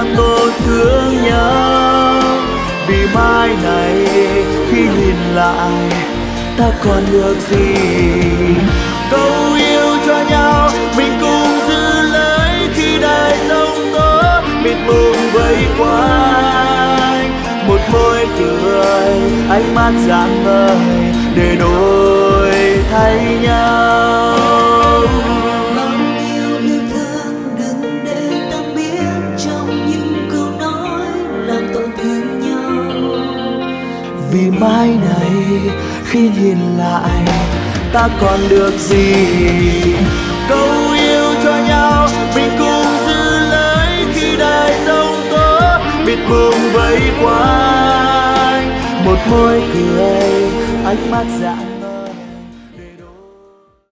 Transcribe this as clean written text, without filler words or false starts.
càng tổn thương nhau. Vì mai này khi nhìn lại ta còn được gì? Câu yêu cho nhau mình cùng giữ lấy khi đời giông tố mịt mùng vây quanh. Một môi cười, ánh mắt rạng ngời để đổi thay nhau. Bao nhiêu yêu thương đừng để ta biết trong những câu nói làm tổn thương nhau. Vì mai này khi nhìn lại ta còn được gì? Câu yêu cho nhau mình cùng giữ lấy khi đời giông tố mịt mùng vây quanh. Một môi cười, ánh mắt rạng